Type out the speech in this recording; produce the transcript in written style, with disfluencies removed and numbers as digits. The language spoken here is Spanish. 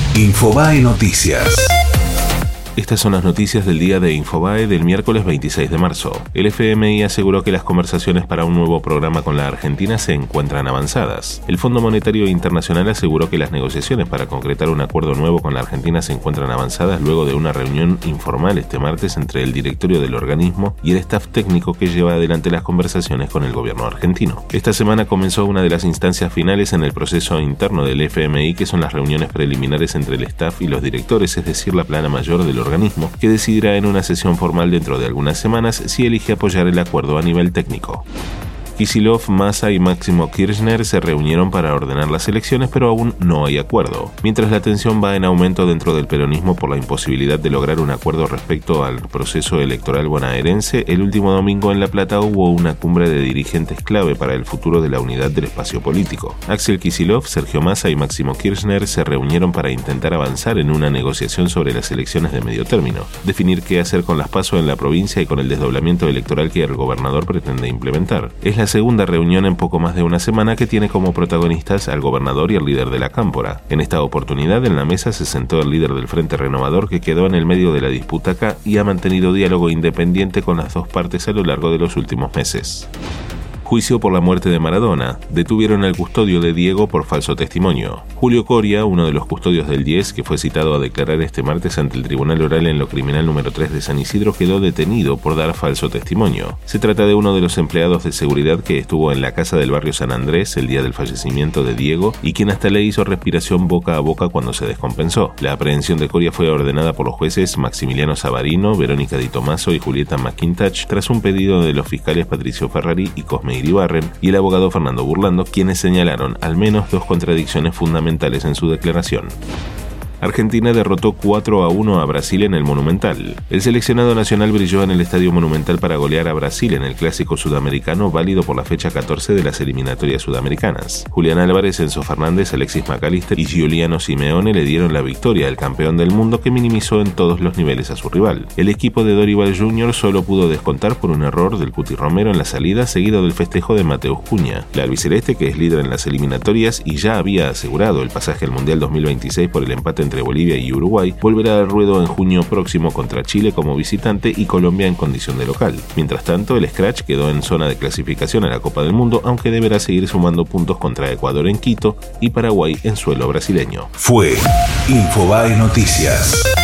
Infobae Noticias. Estas son las noticias del día de Infobae del miércoles 26 de marzo. El FMI aseguró que las conversaciones para un nuevo programa con la Argentina se encuentran avanzadas. El Fondo Monetario Internacional aseguró que las negociaciones para concretar un acuerdo nuevo con la Argentina se encuentran avanzadas luego de una reunión informal este martes entre el directorio del organismo y el staff técnico que lleva adelante las conversaciones con el gobierno argentino. Esta semana comenzó una de las instancias finales en el proceso interno del FMI, que son las reuniones preliminares entre el staff y los directores, es decir, la plana mayor del organismo, que decidirá en una sesión formal dentro de algunas semanas si elige apoyar el acuerdo a nivel técnico. Kicillof, Massa y Máximo Kirchner se reunieron para ordenar las elecciones, pero aún no hay acuerdo. Mientras la tensión va en aumento dentro del peronismo por la imposibilidad de lograr un acuerdo respecto al proceso electoral bonaerense, el último domingo en La Plata hubo una cumbre de dirigentes clave para el futuro de la unidad del espacio político. Axel Kicillof, Sergio Massa y Máximo Kirchner se reunieron para intentar avanzar en una negociación sobre las elecciones de medio término, definir qué hacer con las PASO en la provincia y con el desdoblamiento electoral que el gobernador pretende implementar. Es la segunda reunión en poco más de una semana que tiene como protagonistas al gobernador y al líder de la Cámpora. En esta oportunidad en la mesa se sentó el líder del Frente Renovador, que quedó en el medio de la disputa acá y ha mantenido diálogo independiente con las dos partes a lo largo de los últimos meses. Juicio por la muerte de Maradona. Detuvieron al custodio de Diego por falso testimonio. Julio Coria, uno de los custodios del 10, que fue citado a declarar este martes ante el Tribunal Oral en lo Criminal número 3 de San Isidro, quedó detenido por dar falso testimonio. Se trata de uno de los empleados de seguridad que estuvo en la casa del barrio San Andrés el día del fallecimiento de Diego y quien hasta le hizo respiración boca a boca cuando se descompensó. La aprehensión de Coria fue ordenada por los jueces Maximiliano Savarino, Verónica Di Tomaso y Julieta McIntosh tras un pedido de los fiscales Patricio Ferrari y Cosme Iribarren y el abogado Fernando Burlando, quienes señalaron al menos dos contradicciones fundamentales en su declaración. Argentina derrotó 4-1 a Brasil en el Monumental. El seleccionado nacional brilló en el Estadio Monumental para golear a Brasil en el Clásico Sudamericano válido por la fecha 14 de las eliminatorias sudamericanas. Julián Álvarez, Enzo Fernández, Alexis McAllister y Giuliano Simeone le dieron la victoria al campeón del mundo, que minimizó en todos los niveles a su rival. El equipo de Dorival Jr. solo pudo descontar por un error del Cuti Romero en la salida, seguido del festejo de Mateus Cunha. La albiceleste, que es líder en las eliminatorias y ya había asegurado el pasaje al Mundial 2026 por el empate entre Bolivia y Uruguay, volverá al ruedo en junio próximo contra Chile como visitante y Colombia en condición de local. Mientras tanto, el Scratch quedó en zona de clasificación a la Copa del Mundo, aunque deberá seguir sumando puntos contra Ecuador en Quito y Paraguay en suelo brasileño. Fue Infobae Noticias.